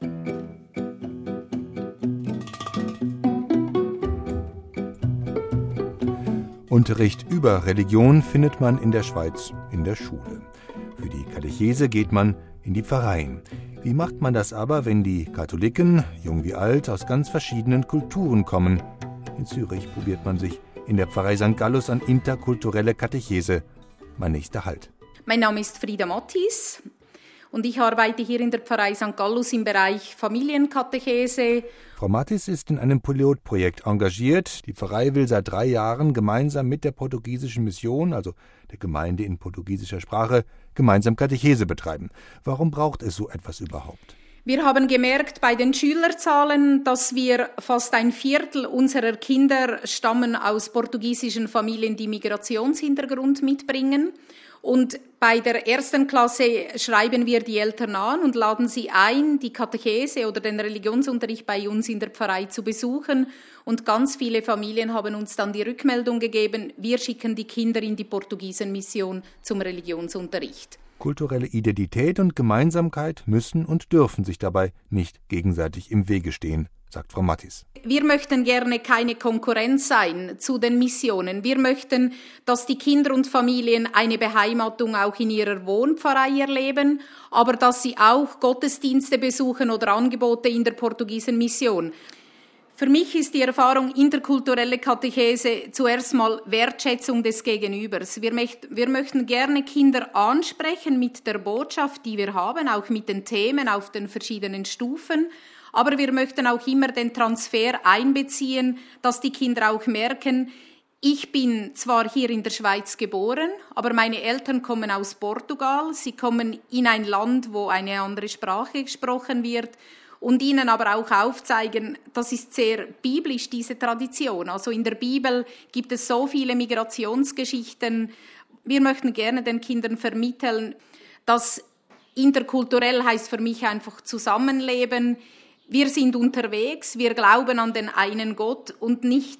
Unterricht über Religion findet man in der Schweiz in der Schule. Für die Katechese geht man in die Pfarreien. Wie macht man das aber, wenn die Katholiken, jung wie alt, aus ganz verschiedenen Kulturen kommen? In Zürich probiert man sich in der Pfarrei St. Gallus an interkulturelle Katechese. Mein nächster Halt. Mein Name ist Frieda Mattis und ich arbeite hier in der Pfarrei St. Gallus im Bereich Familienkatechese. Frau Mattis ist in einem Pilotprojekt engagiert. Die Pfarrei will seit 3 Jahren gemeinsam mit der portugiesischen Mission, also der Gemeinde in portugiesischer Sprache, gemeinsam Katechese betreiben. Warum braucht es so etwas überhaupt? Wir haben gemerkt bei den Schülerzahlen, dass wir fast 1/4 unserer Kinder stammen aus portugiesischen Familien, die Migrationshintergrund mitbringen. Und bei der 1. Klasse schreiben wir die Eltern an und laden sie ein, die Katechese oder den Religionsunterricht bei uns in der Pfarrei zu besuchen. Und ganz viele Familien haben uns dann die Rückmeldung gegeben, wir schicken die Kinder in die Portugiesenmission zum Religionsunterricht. Kulturelle Identität und Gemeinsamkeit müssen und dürfen sich dabei nicht gegenseitig im Wege stehen, sagt Frau Mattis. Wir möchten gerne keine Konkurrenz sein zu den Missionen. Wir möchten, dass die Kinder und Familien eine Beheimatung auch in ihrer Wohnpfarrei erleben, aber dass sie auch Gottesdienste besuchen oder Angebote in der Portugiesenmission. Für mich ist die Erfahrung interkulturelle Katechese zuerst mal Wertschätzung des Gegenübers. Wir möchten gerne Kinder ansprechen mit der Botschaft, die wir haben, auch mit den Themen auf den verschiedenen Stufen. Aber wir möchten auch immer den Transfer einbeziehen, dass die Kinder auch merken, ich bin zwar hier in der Schweiz geboren, aber meine Eltern kommen aus Portugal. Sie kommen in ein Land, wo eine andere Sprache gesprochen wird. Und ihnen aber auch aufzeigen, das ist sehr biblisch, diese Tradition. Also in der Bibel gibt es so viele Migrationsgeschichten. Wir möchten gerne den Kindern vermitteln, dass interkulturell heißt für mich einfach Zusammenleben. Wir sind unterwegs, wir glauben an den einen Gott und nicht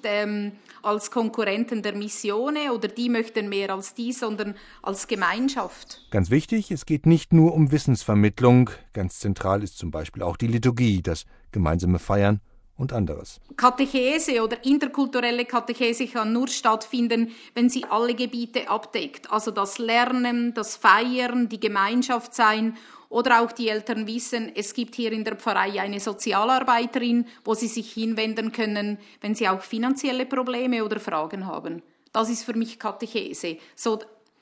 als Konkurrenten der Missione oder die möchten mehr als die, sondern als Gemeinschaft. Ganz wichtig, es geht nicht nur um Wissensvermittlung. Ganz zentral ist zum Beispiel auch die Liturgie, das gemeinsame Feiern und anderes. Katechese oder interkulturelle Katechese kann nur stattfinden, wenn sie alle Gebiete abdeckt. Also das Lernen, das Feiern, die Gemeinschaft sein. Oder auch die Eltern wissen, es gibt hier in der Pfarrei eine Sozialarbeiterin, wo sie sich hinwenden können, wenn sie auch finanzielle Probleme oder Fragen haben. Das ist für mich Katechese. So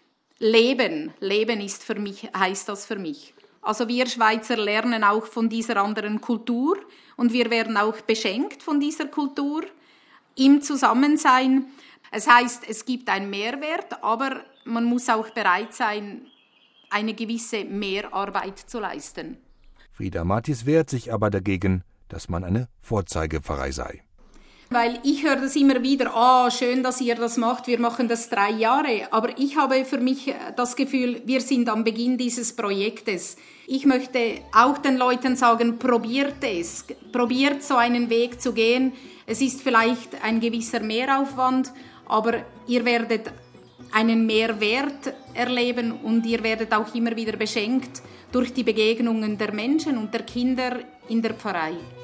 Leben ist für mich, heißt das für mich. Also wir Schweizer lernen auch von dieser anderen Kultur und wir werden auch beschenkt von dieser Kultur im Zusammensein. Es heißt, es gibt einen Mehrwert, aber man muss auch bereit sein, eine gewisse Mehrarbeit zu leisten. Frieda Mattis wehrt sich aber dagegen, dass man eine Vorzeigepfarrei sei. Weil ich höre das immer wieder, schön, dass ihr das macht, wir machen das 3 Jahre. Aber ich habe für mich das Gefühl, wir sind am Beginn dieses Projektes. Ich möchte auch den Leuten sagen, probiert es, probiert so einen Weg zu gehen. Es ist vielleicht ein gewisser Mehraufwand, aber ihr werdet einen Mehrwert erleben und ihr werdet auch immer wieder beschenkt durch die Begegnungen der Menschen und der Kinder in der Pfarrei.